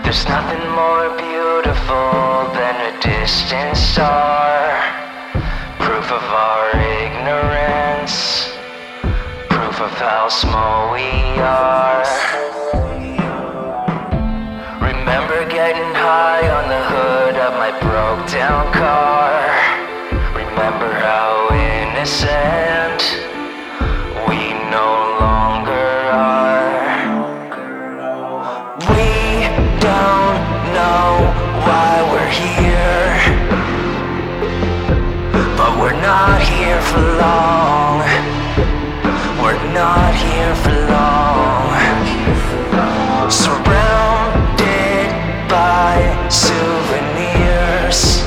There's nothing more beautiful than a distant star, proof of our ignorance, proof of how small we are. Remember getting high on the hood of my broke down car. Remember how innocent we no longer are. We don't know why we're here, but we're not here for long. We're not here for long. Surrounded by souvenirs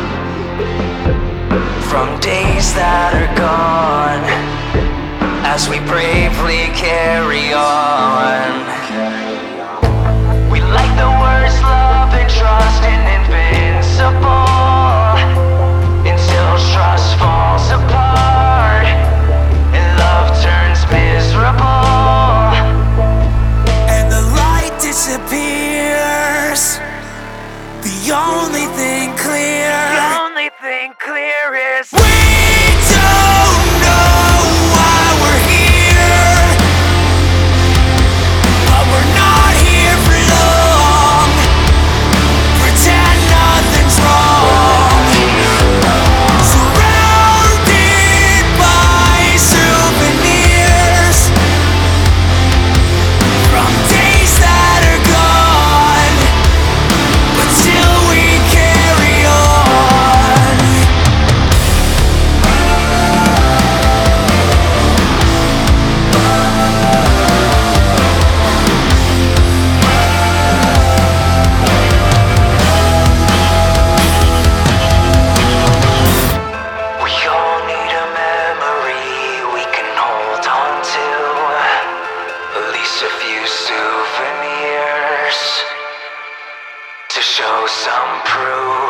from days that are gone, as we bravely carry on. We like the words love and trust and invincible, until trust falls apart and love turns miserable, and the light disappears. The only thing clear is we don't know why we're here, but we're not here for long. Pretend nothing's wrong. Surrounded by souvenirs from days that are gone, but still we carry on. We all need a memory we can hold on to, at least a few souvenirs to show some proof.